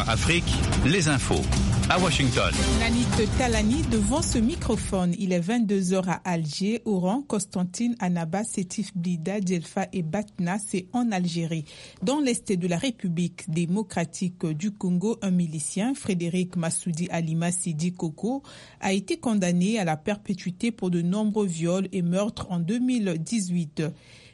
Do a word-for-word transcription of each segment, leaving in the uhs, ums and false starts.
Afrique, les infos. À Washington. Nanit Talani devant ce microphone. Il est vingt-deux heures à Alger, Oran, Constantine, Annaba, Sétif, Blida, Djelfa et Batna, c'est en Algérie. Dans l'est de la République démocratique du Congo, un milicien, Frédéric Massoudi Alima Sidi Koko, a été condamné à la perpétuité pour de nombreux viols et meurtres en deux mille dix-huit.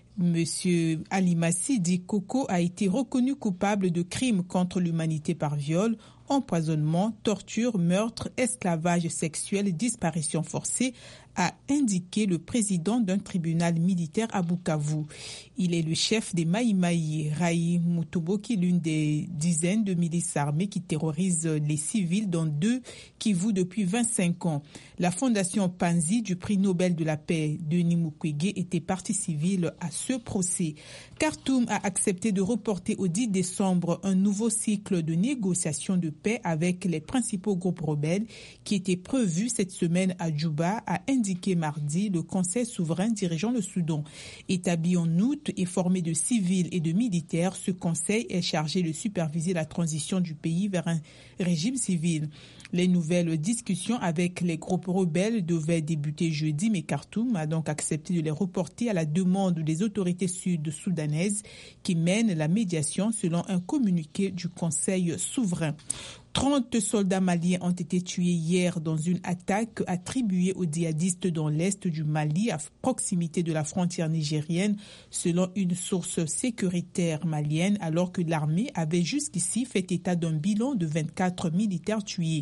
Monsieur Alima Sidi Koko a été reconnu coupable de crimes contre l'humanité par viol, empoisonnement, torture, meurtre, esclavage sexuel, disparition forcée, a indiqué le président d'un tribunal militaire à Bukavu. Il est le chef des Maï Maï, Rai Mutoboki, l'une des dizaines de milices armées qui terrorisent les civils, dont deux qui vouent depuis vingt-cinq ans. La fondation Panzi du prix Nobel de la paix, Denis Mukwege, était partie civile à ce procès. Khartoum a accepté de reporter au dix décembre un nouveau cycle de négociations de paix avec les principaux groupes rebelles qui était prévu cette semaine à Djouba, a indiqué mardi le Conseil souverain dirigeant le Soudan. Établi en août et formé de civils et de militaires, ce Conseil est chargé de superviser la transition du pays vers un régime civil. Les nouvelles discussions avec les groupes rebelles devaient débuter jeudi, mais Khartoum a donc accepté de les reporter à la demande des autorités sud-soudanaises qui mènent la médiation selon un communiqué du Conseil souverain. trente soldats maliens ont été tués hier dans une attaque attribuée aux djihadistes dans l'est du Mali, à proximité de la frontière nigérienne, selon une source sécuritaire malienne, alors que l'armée avait jusqu'ici fait état d'un bilan de vingt-quatre militaires tués.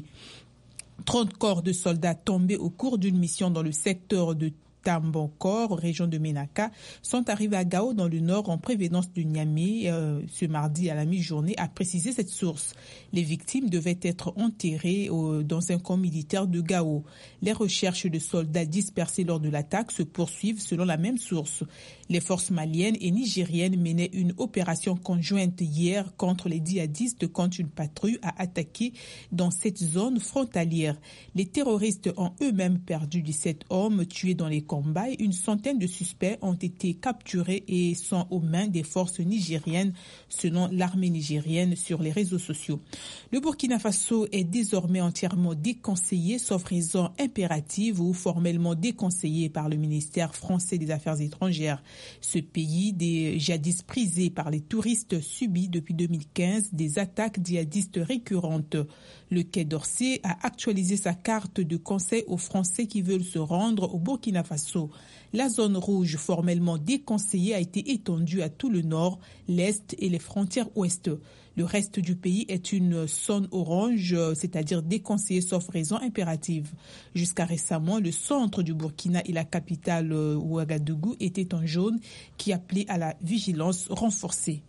trente corps de soldats tombés au cours d'une mission dans le secteur de Tambacour, région de Ménaka, sont arrivés à Gao dans le nord en prévenance de Niamey euh, ce mardi à la mi-journée, a précisé cette source. Les victimes devaient être enterrées euh, dans un camp militaire de Gao. Les recherches de soldats dispersés lors de l'attaque se poursuivent selon la même source. Les forces maliennes et nigériennes menaient une opération conjointe hier contre les djihadistes quand une patrouille a attaqué dans cette zone frontalière. Les terroristes ont eux-mêmes perdu dix-sept hommes tués dans les combats. Une centaine de suspects ont été capturés et sont aux mains des forces nigériennes, selon l'armée nigérienne sur les réseaux sociaux. Le Burkina Faso est désormais entièrement déconseillé, sauf raison impérative ou formellement déconseillé par le ministère français des Affaires étrangères. Ce pays, des jadis prisé par les touristes, subit depuis deux mille quinze des attaques djihadistes récurrentes. Le Quai d'Orsay a actualisé sa carte de conseil aux Français qui veulent se rendre au Burkina Faso. La zone rouge formellement déconseillée a été étendue à tout le nord, l'est et les frontières ouest. Le reste du pays est une zone orange, c'est-à-dire déconseillée sauf raison impérative. Jusqu'à récemment, le centre du Burkina et la capitale Ouagadougou étaient en jaune qui appelait à la vigilance renforcée.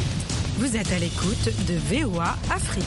Vous êtes à l'écoute de V O A Afrique.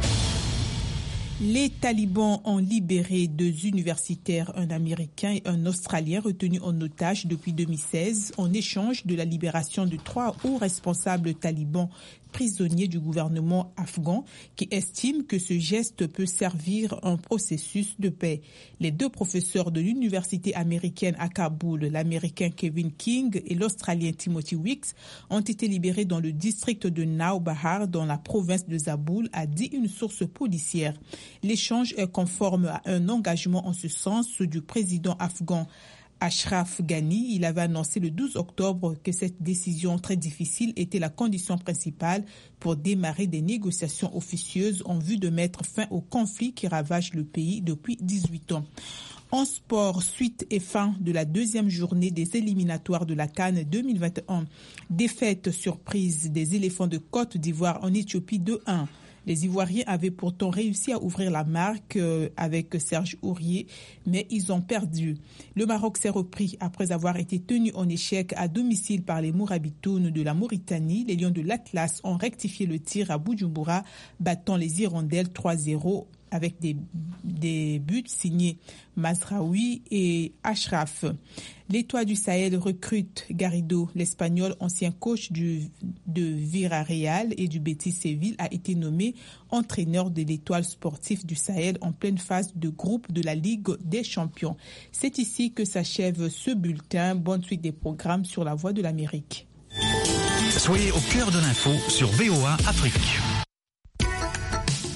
Les talibans ont libéré deux universitaires, un Américain et un Australien retenus en otage depuis deux mille seize, en échange de la libération de trois hauts responsables talibans prisonniers du gouvernement afghan qui estiment que ce geste peut servir un processus de paix. Les deux professeurs de l'université américaine à Kaboul, l'Américain Kevin King et l'Australien Timothy Weeks, ont été libérés dans le district de Nawbahar, dans la province de Zabul, a dit une source policière. L'échange est conforme à un engagement en ce sens du président afghan Ashraf Ghani. Il avait annoncé le douze octobre que cette décision très difficile était la condition principale pour démarrer des négociations officieuses en vue de mettre fin au conflit qui ravage le pays depuis dix-huit ans. En sport, suite et fin de la deuxième journée des éliminatoires de la CAN deux mille vingt et un. Défaite surprise des éléphants de Côte d'Ivoire en Éthiopie deux un. Les Ivoiriens avaient pourtant réussi à ouvrir la marque avec Serge Aurier, mais ils ont perdu. Le Maroc s'est repris après avoir été tenu en échec à domicile par les Mourabitounes de la Mauritanie. Les Lions de l'Atlas ont rectifié le tir à Bujumbura, battant les Hirondelles trois zéro avec des, des buts signés Mazraoui et Ashraf. L'Étoile du Sahel recrute Garrido, l'Espagnol, ancien coach du, de Villarreal et du Betis Séville, a été nommé entraîneur de l'Étoile sportive du Sahel en pleine phase de groupe de la Ligue des Champions. C'est ici que s'achève ce bulletin. Bonne suite des programmes sur la Voix de l'Amérique. Soyez au cœur de l'info sur V O A Afrique.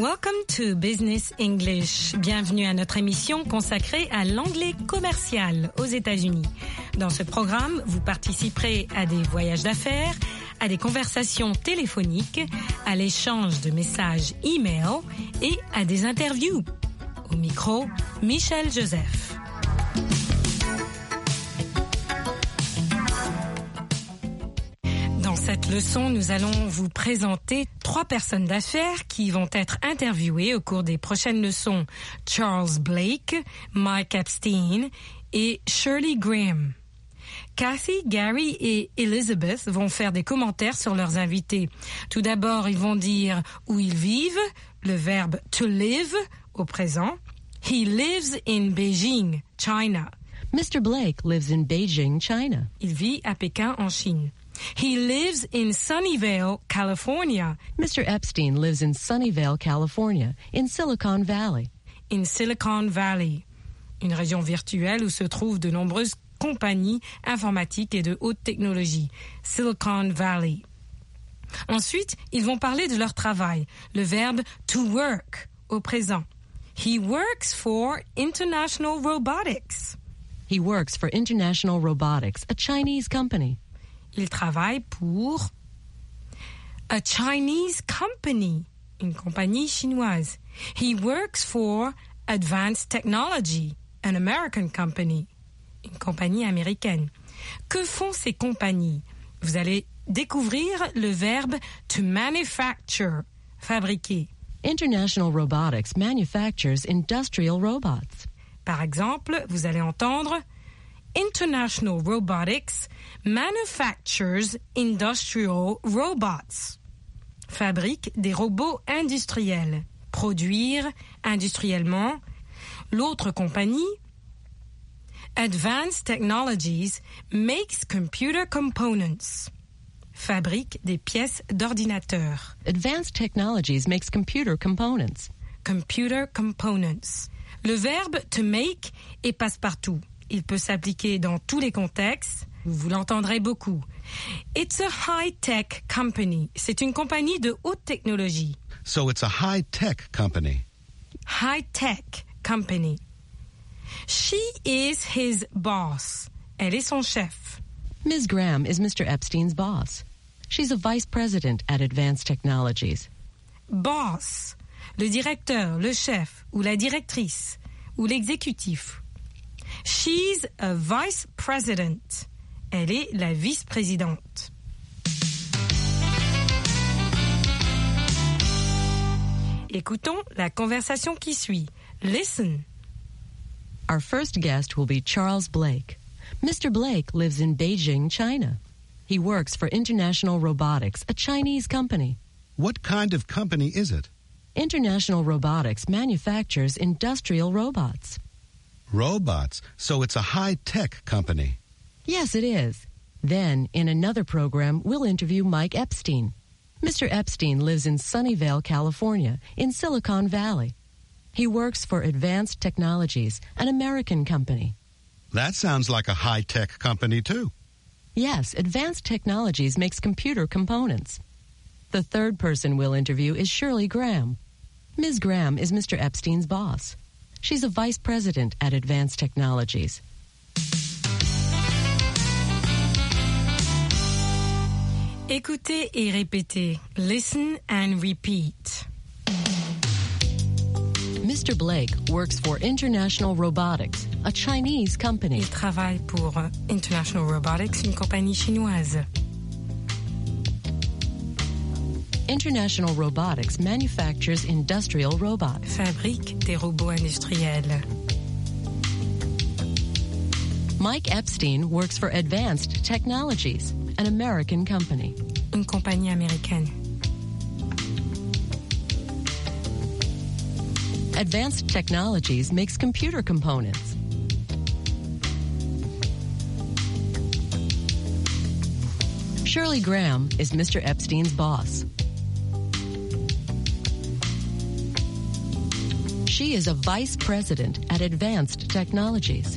Welcome to Business English. Bienvenue à notre émission consacrée à l'anglais commercial aux États-Unis. Dans ce programme, vous participerez à des voyages d'affaires, à des conversations téléphoniques, à l'échange de messages e-mail et à des interviews. Au micro, Michel Joseph. Dans cette leçon, nous allons vous présenter trois personnes d'affaires qui vont être interviewées au cours des prochaines leçons. Charles Blake, Mike Epstein et Shirley Graham. Kathy, Gary et Elizabeth vont faire des commentaires sur leurs invités. Tout d'abord, ils vont dire où ils vivent, le verbe to live au présent. He lives in Beijing, China. Mister Blake lives in Beijing, China. Il vit à Pékin, en Chine. He lives in Sunnyvale, California. Mister Epstein lives in Sunnyvale, California, in Silicon Valley. In Silicon Valley, une région virtuelle où se trouvent de nombreuses compagnies informatiques et de haute technologie. Silicon Valley. Ensuite, ils vont parler de leur travail, le verbe to work au présent. He works for International Robotics. He works for International Robotics, a Chinese company. Il travaille pour a Chinese company, une compagnie chinoise. He works for Advanced Technology, an American company, une compagnie américaine. Que font ces compagnies? Vous allez découvrir le verbe to manufacture, fabriquer. International Robotics manufactures industrial robots. Par exemple, vous allez entendre International Robotics manufactures industrial robots. Fabrique des robots industriels. Produire industriellement. L'autre compagnie, Advanced Technologies, makes computer components. Fabrique des pièces d'ordinateur. Advanced Technologies makes computer components. Computer components. Le verbe to make est passe-partout. Il peut s'appliquer dans tous les contextes. Vous l'entendrez beaucoup. It's a high-tech company. C'est une compagnie de haute technologie. So it's a high-tech company. High-tech company. She is his boss. Elle est son chef. Miz Graham is Mister Epstein's boss. She's a vice president at Advanced Technologies. Boss. Le directeur, le chef, ou la directrice, ou l'exécutif. She's a vice president. Elle est la vice-présidente. Écoutons la conversation qui suit. Listen. Our first guest will be Charles Blake. Mister Blake lives in Beijing, China. He works for International Robotics, a Chinese company. What kind of company is it? International Robotics manufactures industrial robots. Robots. So it's a high-tech company. Yes, it is. Then, in another program, we'll interview Mike Epstein. Mister Epstein lives in Sunnyvale, California, in Silicon Valley. He works for Advanced Technologies, an American company. That sounds like a high-tech company, too. Yes, Advanced Technologies makes computer components. The third person we'll interview is Shirley Graham. Miz Graham is Mister Epstein's boss. She's a vice president at Advanced Technologies. Écoutez et répétez. Listen and repeat. Mister Blake works for International Robotics, a Chinese company. Il travaille pour International Robotics, une compagnie chinoise. International Robotics manufactures industrial robots. Fabrique des robots industriels. Mike Epstein works for Advanced Technologies, an American company. Une compagnie américaine. Advanced Technologies makes computer components. Shirley Graham is Mister Epstein's boss. She is a vice president at Advanced Technologies.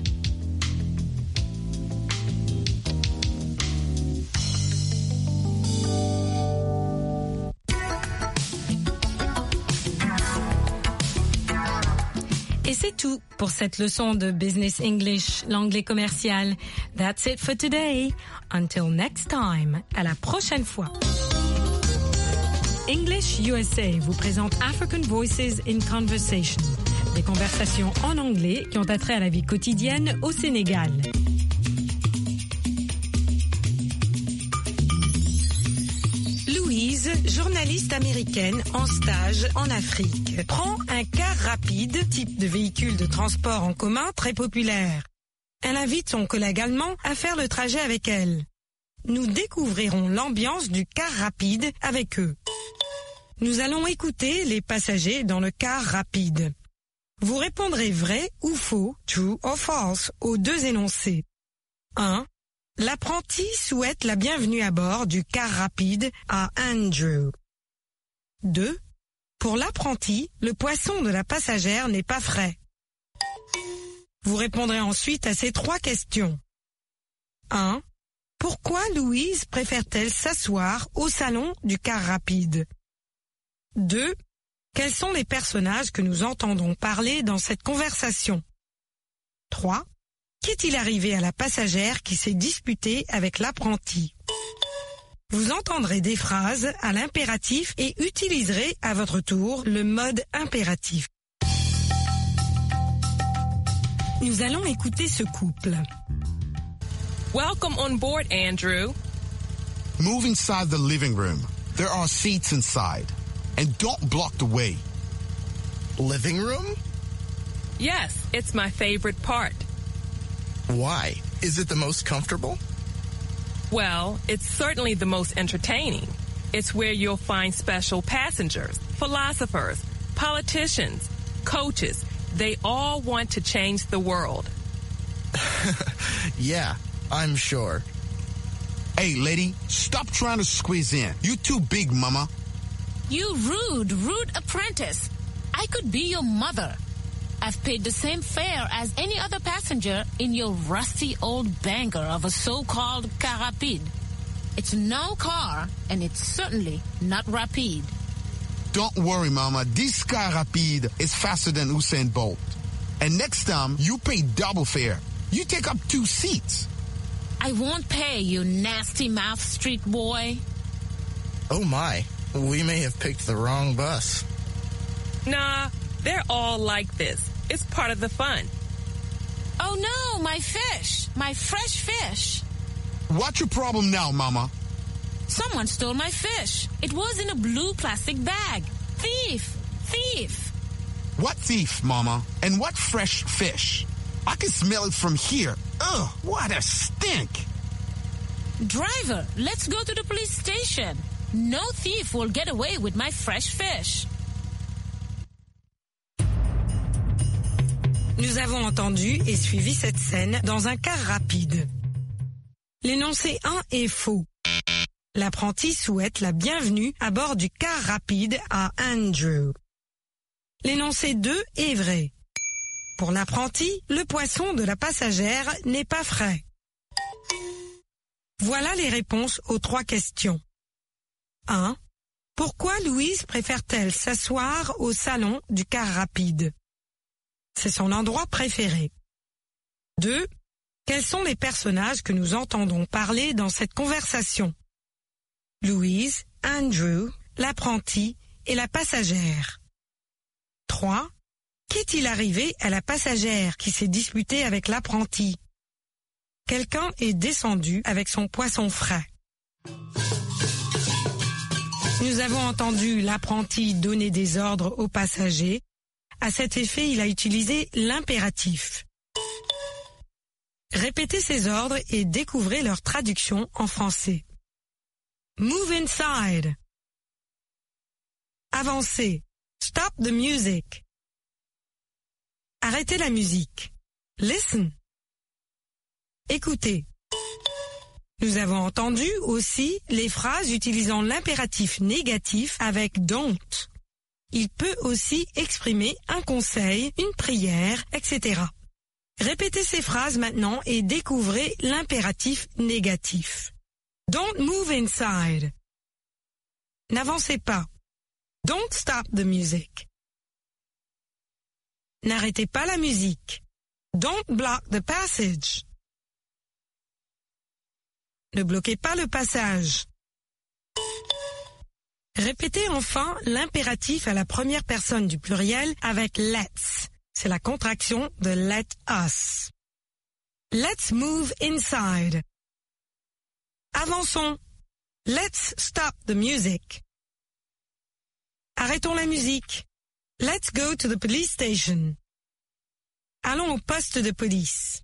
Et c'est tout pour cette leçon de Business English, l'anglais commercial. That's it for today. Until next time. À la prochaine fois. English U S A vous présente African Voices in Conversation. Des conversations en anglais qui ont attrait à la vie quotidienne au Sénégal. Louise, journaliste américaine en stage en Afrique, prend un car rapide, type de véhicule de transport en commun très populaire. Elle invite son collègue allemand à faire le trajet avec elle. Nous découvrirons l'ambiance du car rapide avec eux. Nous allons écouter les passagers dans le car rapide. Vous répondrez vrai ou faux, true or false, aux deux énoncés. un. L'apprenti souhaite la bienvenue à bord du car rapide à Andrew. deux. Pour l'apprenti, le poisson de la passagère n'est pas frais. Vous répondrez ensuite à ces trois questions. un. Pourquoi Louise préfère-t-elle s'asseoir au salon du car rapide? deux. Quels sont les personnages que nous entendons parler dans cette conversation? trois. Qu'est-il arrivé à la passagère qui s'est disputée avec l'apprenti? Vous entendrez des phrases à l'impératif et utiliserez à votre tour le mode impératif. Nous allons écouter ce couple. Welcome on board, Andrew. Move inside the living room. There are seats inside. And don't block the way. Living room? Yes, it's my favorite part. Why? Is it the most comfortable? Well, it's certainly the most entertaining. It's where you'll find special passengers, philosophers, politicians, coaches. They all want to change the world. Yeah, I'm sure. Hey, lady, stop trying to squeeze in. You too big, mama. You rude, rude apprentice. I could be your mother. I've paid the same fare as any other passenger in your rusty old banker of a so-called car rapide. It's no car, and it's certainly not rapide. Don't worry, mama. This car rapide is faster than Usain Bolt. And next time, you pay double fare. You take up two seats. I won't pay, you nasty mouth street boy. Oh my, we may have picked the wrong bus. Nah, they're all like this. It's part of the fun. Oh no, my fish, my fresh fish. What's your problem now, mama? Someone stole my fish. It was in a blue plastic bag. Thief, thief. What thief, mama? And what fresh fish? I can smell it from here. Ugh, what a stink. Driver, let's go to the police station. No thief will get away with my fresh fish. Nous avons entendu et suivi cette scène dans un car rapide. L'énoncé un est faux. L'apprenti souhaite la bienvenue à bord du car rapide à Andrew. L'énoncé deux est vrai. Pour l'apprenti, le poisson de la passagère n'est pas frais. Voilà les réponses aux trois questions. un. Pourquoi Louise préfère-t-elle s'asseoir au salon du car rapide? C'est son endroit préféré. deux. Quels sont les personnages que nous entendons parler dans cette conversation? Louise, Andrew, l'apprenti et la passagère. trois. Qu'est-il arrivé à la passagère qui s'est disputée avec l'apprenti? Quelqu'un est descendu avec son poisson frais. Nous avons entendu l'apprenti donner des ordres aux passagers. À cet effet, il a utilisé l'impératif. Répétez ces ordres et découvrez leur traduction en français. Move inside. Avancez. Stop the music. Arrêtez la musique. Listen. Écoutez. Nous avons entendu aussi les phrases utilisant l'impératif négatif avec don't. Il peut aussi exprimer un conseil, une prière, et cetera. Répétez ces phrases maintenant et découvrez l'impératif négatif. Don't move inside. N'avancez pas. Don't stop the music. N'arrêtez pas la musique. Don't block the passage. Ne bloquez pas le passage. Répétez enfin l'impératif à la première personne du pluriel avec let's. C'est la contraction de let us. Let's move inside. Avançons. Let's stop the music. Arrêtons la musique. Let's go to the police station. Allons au poste de police.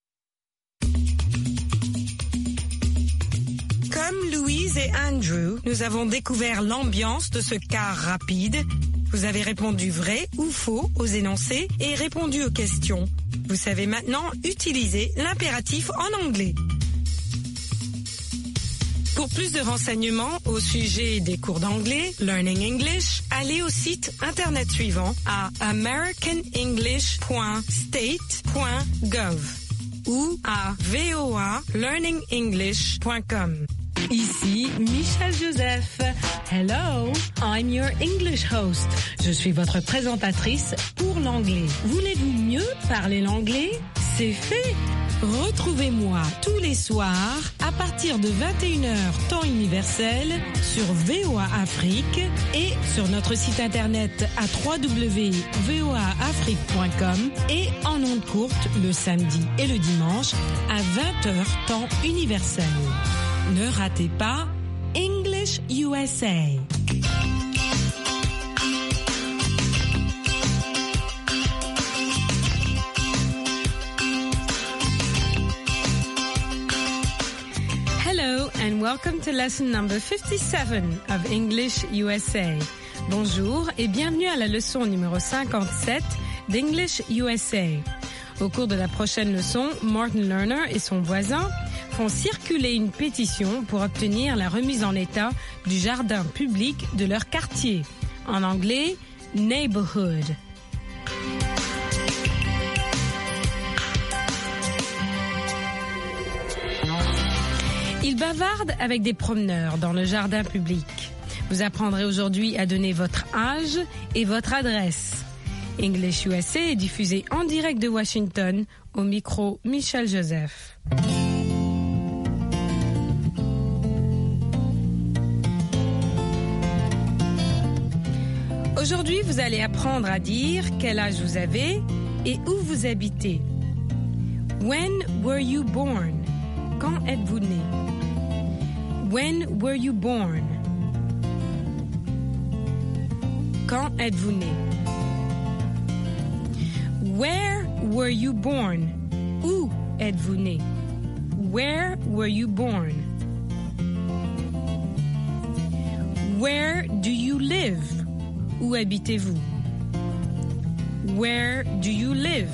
Comme Louise et Andrew, nous avons découvert l'ambiance de ce car rapide. Vous avez répondu vrai ou faux aux énoncés et répondu aux questions. Vous savez maintenant utiliser l'impératif en anglais. Pour plus de renseignements au sujet des cours d'anglais, Learning English, allez au site internet suivant à american english point state point gov ou à v o a learning english point com. Ici Michel Joseph. Hello, I'm your English host. Je suis votre présentatrice pour l'anglais. Voulez-vous mieux parler l'anglais? C'est fait. Retrouvez-moi tous les soirs à partir de vingt et une heures temps universel sur V O A Afrique et sur notre site internet à w w w point v o a afrique point com et en ondes courtes le samedi et le dimanche à vingt heures temps universel. Ne ratez pas English U S A. Hello and welcome to lesson number fifty-seven of English U S A. Bonjour et bienvenue à la leçon numéro cinquante-sept d'English U S A. Au cours de la prochaine leçon, Martin Lerner et son voisin font circuler une pétition pour obtenir la remise en état du jardin public de leur quartier. En anglais, neighborhood. Ils bavardent avec des promeneurs dans le jardin public. Vous apprendrez aujourd'hui à donner votre âge et votre adresse. English U S A est diffusé en direct de Washington, au micro Michel Joseph. Aujourd'hui, vous allez apprendre à dire quel âge vous avez et où vous habitez. When were you born? Quand êtes-vous né? When were you born? Quand êtes-vous né? Where were you born? Où êtes-vous né? Where were you born? Where do you live? Où habitez-vous? Where do you live?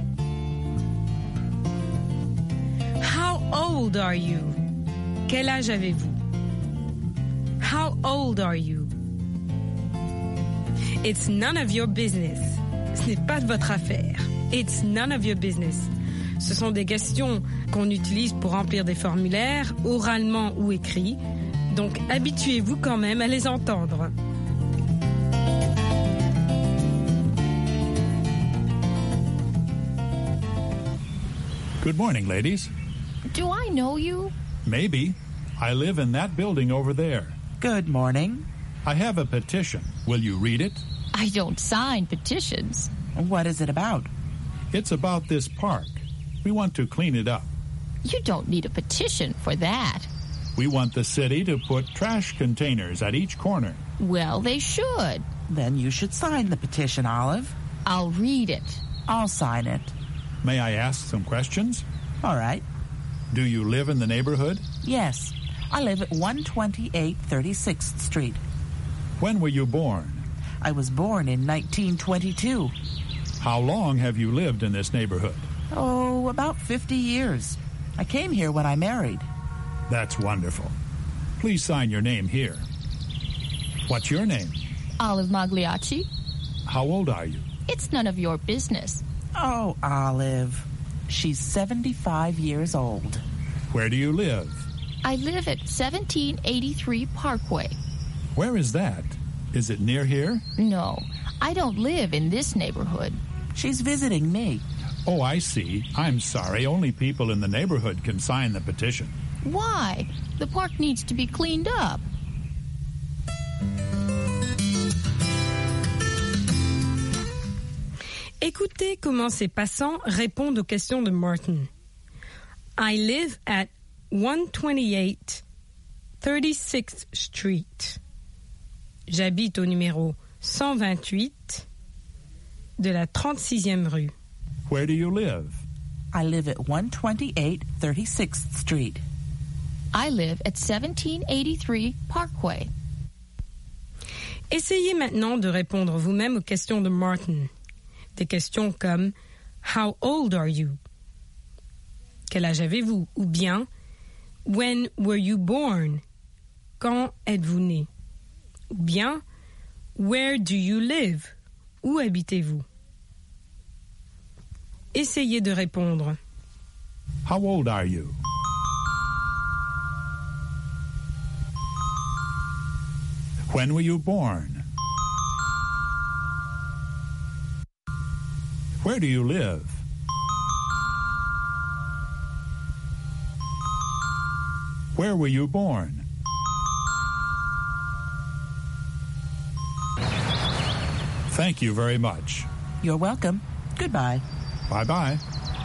How old are you? Quel âge avez-vous? How old are you? It's none of your business. Ce n'est pas de votre affaire. It's none of your business. Ce sont des questions qu'on utilise pour remplir des formulaires, oralement ou écrits. Donc, habituez-vous quand même à les entendre. Good morning, ladies. Do I know you? Maybe. I live in that building over there. Good morning. I have a petition. Will you read it? I don't sign petitions. What is it about? It's about this park. We want to clean it up. You don't need a petition for that. We want the city to put trash containers at each corner. Well, they should. Then you should sign the petition, Olive. I'll read it. I'll sign it. May I ask some questions? All right. Do you live in the neighborhood? Yes. I live at one twenty-eight thirty-sixth Street. When were you born? I was born in nineteen twenty-two. How long have you lived in this neighborhood? Oh, about fifty years. I came here when I married. That's wonderful. Please sign your name here. What's your name? Olive Magliacci. How old are you? It's none of your business. Oh, Olive. She's seventy-five years old. Where do you live? I live at seventeen eighty-three Parkway. Where is that? Is it near here? No, I don't live in this neighborhood. She's visiting me. Oh, I see. I'm sorry. Only people in the neighborhood can sign the petition. Why? The park needs to be cleaned up. Écoutez comment ces passants répondent aux questions de Martin. I live at one twenty-eight thirty-sixth Street. J'habite au numéro cent vingt-huit de la trente-sixième rue. Where do you live? I live at one twenty-eight thirty-sixth Street. I live at seventeen eighty-three Parkway. Essayez maintenant de répondre vous-même aux questions de Martin. Des questions comme « How old are you ?» Quel âge avez-vous? Ou bien « When were you born ?» Quand êtes-vous né? Ou bien « Where do you live ?» Où habitez-vous? Essayez de répondre. How old are you? When were you born? Where do you live? Where were you born? Thank you very much. You're welcome. Goodbye. Bye-bye.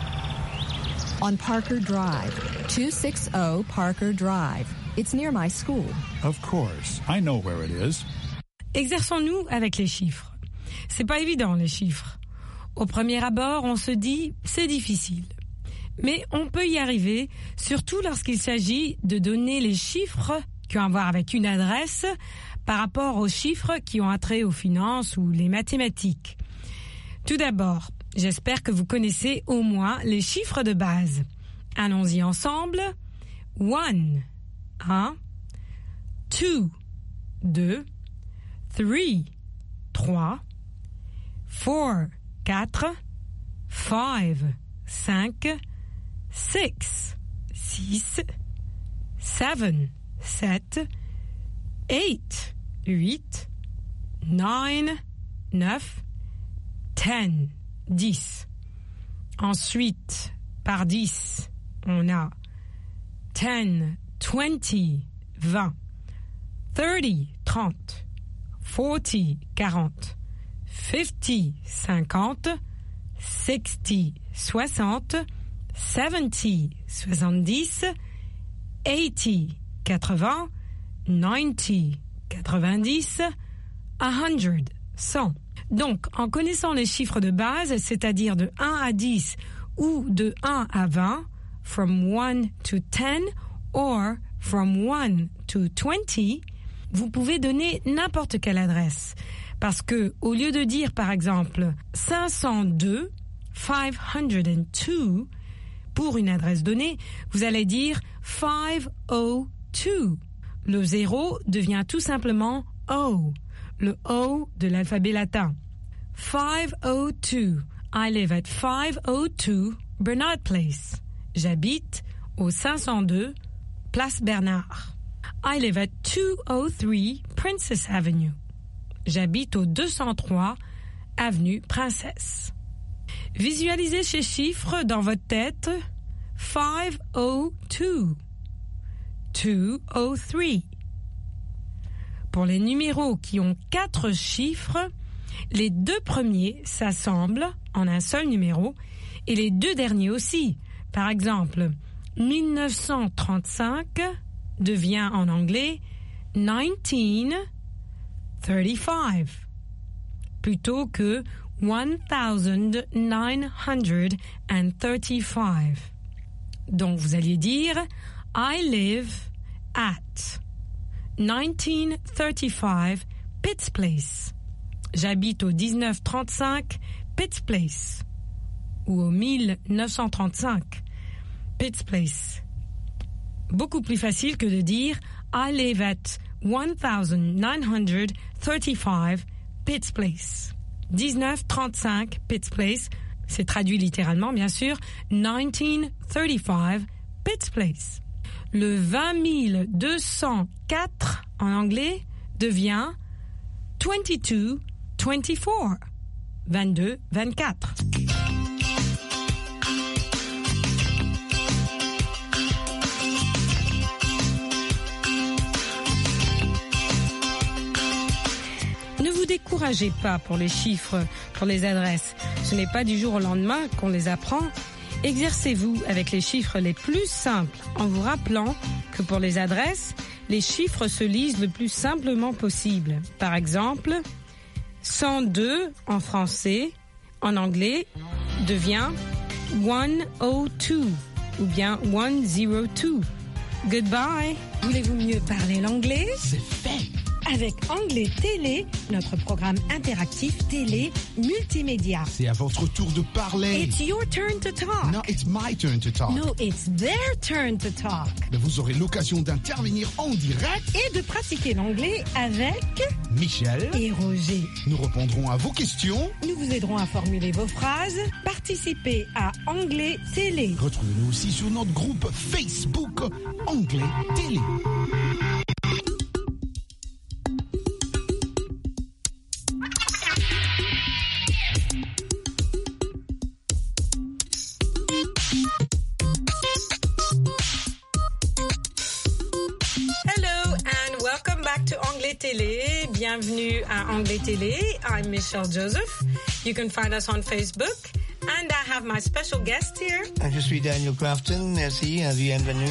On Parker Drive, two sixty Parker Drive. It's near my school. Of course. I know where it is. Exerçons-nous avec les chiffres. C'est pas évident, les chiffres. Au premier abord, on se dit « c'est difficile ». Mais on peut y arriver, surtout lorsqu'il s'agit de donner les chiffres qui ont à voir avec une adresse par rapport aux chiffres qui ont attrait aux finances ou les mathématiques. Tout d'abord, j'espère que vous connaissez au moins les chiffres de base. Allons-y ensemble. One, un. Two, deux. Three, trois. Four, quatre. Five, cinq. Six, six. Seven, sept. Eight, huit. Nine, neuf. Ten, dix. Ensuite, par dix, on a ten, twenty, vingt. Thirty, trente. Forty, quarante. Fifty, cinquante. Sixty, soixante. Seventy, soixante-dix. Eighty, quatre-vingts. Ninety, quatre-vingt-dix. A hundred, cent. Donc, en connaissant les chiffres de base, c'est-à-dire de un à dix ou de un à vingt, from one to ten or from one to twenty, vous pouvez donner n'importe quelle adresse. Parce que, au lieu de dire, par exemple, cinq cent deux, five hundred two, pour une adresse donnée, vous allez dire five oh two. Le zéro devient tout simplement O, le O de l'alphabet latin. five oh two. I live at five oh two Bernard Place. J'habite au cinq cent deux Place Bernard. I live at two oh three Princess Avenue. J'habite au deux cent trois Avenue Princesse. Visualisez ces chiffres dans votre tête. five oh two. two oh three. Pour les numéros qui ont quatre chiffres, les deux premiers s'assemblent en un seul numéro et les deux derniers aussi. Par exemple, mille neuf cent trente-cinq devient en anglais nineteen thirty-five plutôt que one thousand nine hundred thirty-five. Donc vous alliez dire I live at nineteen thirty-five Pitts Place. J'habite au dix-neuf trente-cinq Pitts Place ou au mille neuf cent trente-cinq Pitts Place. Beaucoup plus facile que de dire I live at one thousand nine hundred thirty-five Pitts Place. dix-neuf trente-cinq Pitts Place, c'est traduit littéralement bien sûr, nineteen thirty-five Pitts Place. Le vingt mille deux cent quatre en anglais devient twenty-two twenty-four. vingt-deux vingt-quatre. Ne vous découragez pas pour les chiffres, pour les adresses. Ce n'est pas du jour au lendemain qu'on les apprend. Exercez-vous avec les chiffres les plus simples en vous rappelant que pour les adresses, les chiffres se lisent le plus simplement possible. Par exemple, cent deux en français, en anglais, devient one oh two ou bien one oh two. Goodbye. Voulez-vous mieux parler l'anglais? C'est fait. Avec Anglais Télé, notre programme interactif télé multimédia. C'est à votre tour de parler. It's your turn to talk. No, it's my turn to talk. No, it's their turn to talk. Mais vous aurez l'occasion d'intervenir en direct et de pratiquer l'anglais avec Michel et Roger. Nous répondrons à vos questions. Nous vous aiderons à formuler vos phrases. Participez à Anglais Télé. Retrouvez-nous aussi sur notre groupe Facebook Anglais Télé. Télé. Bienvenue à Anglais Télé. I'm Michelle Joseph. You can find us on Facebook. And I have my special guest here. Je suis Daniel Crafton. Merci. Bienvenue.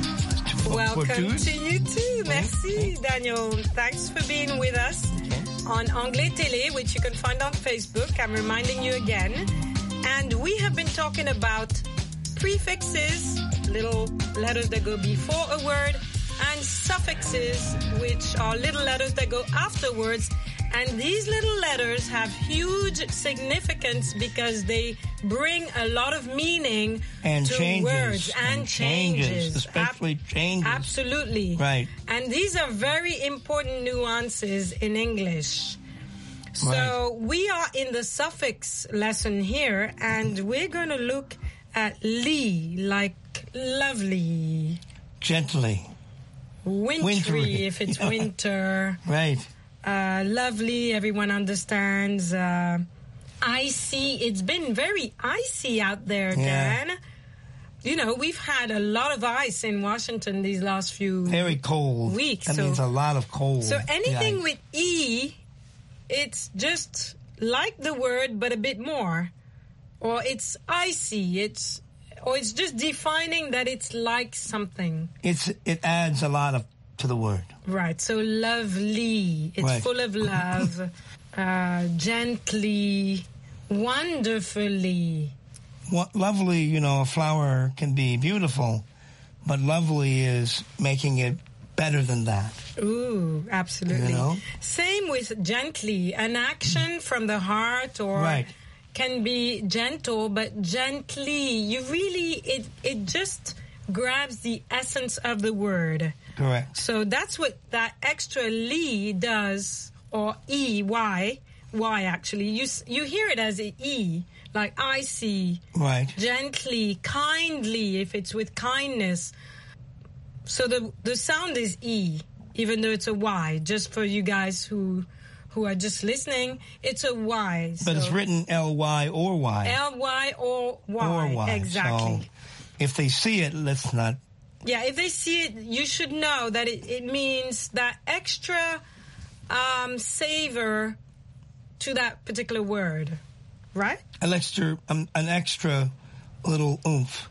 Welcome to you too. Merci, Daniel. Thanks for being with us on Anglais Télé, which you can find on Facebook. I'm reminding you again. And we have been talking about prefixes, little letters that go before a word, and suffixes, which are little letters that go afterwards. And these little letters have huge significance because they bring a lot of meaning and to changes, words and, and changes. changes. Especially Ab- changes. Absolutely. Right. And these are very important nuances in English. So right. we are in the suffix lesson here, and we're going to look at li, like lovely. Gently. Wintry, Wintry. if it's winter. Right. Uh, lovely, everyone understands. Uh, icy, it's been very icy out there, Yeah. Dan. You know, we've had a lot of ice in Washington these last few Very cold. weeks. That so, means a lot of cold. so anything Yeah. with E, it's just like the word, but a bit more. Or it's icy, it's... Or it's just defining that it's like something. It's it adds a lot of to the word. Right. So lovely. It's Right. full of love. uh, gently. Wonderfully. What lovely, you know, a flower can be beautiful, but lovely is making it better than that. Ooh, absolutely. You know? Same with gently. An action from the heart or Right. can be gentle, but gently. You really, it, it just grabs the essence of the word. Correct. So that's what that extra li does, or E, Y, Y actually. You, you hear it as an E, like icy, Right. gently, kindly, if it's with kindness. So the the sound is E, even though it's a Y, just for you guys who who are just listening, it's a Y. But so it's written L Y or Y. L Y or Y. Or Y. Exactly. So if they see it, let's not. Yeah, if they see it, you should know that it, it means that extra um, savor to that particular word, right? An extra, um, an extra little oomph.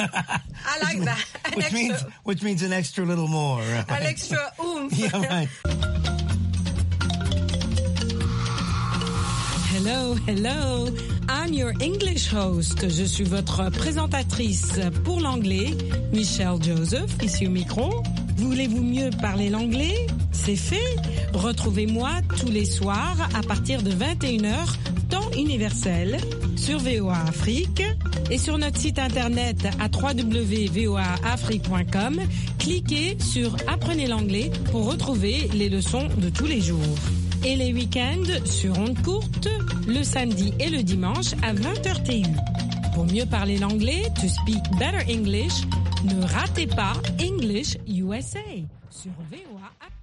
I like that. An which extra, means, which means an extra little more. Right? an extra oomph. Yeah, right. Hello, hello. I'm your English host. Je suis votre présentatrice pour l'anglais, Michelle Joseph, ici au micro. Voulez-vous mieux parler l'anglais? C'est fait. Retrouvez-moi tous les soirs à partir de vingt et une heures, temps universel, sur V O A Afrique et sur notre site internet à w w w point v o a afrique point com. Cliquez sur Apprenez l'anglais pour retrouver les leçons de tous les jours. Et les week-ends sur ondes courtes, le samedi et le dimanche à vingt heures T U. Pour mieux parler l'anglais, to speak better English, ne ratez pas English U S A sur V O A Afrique.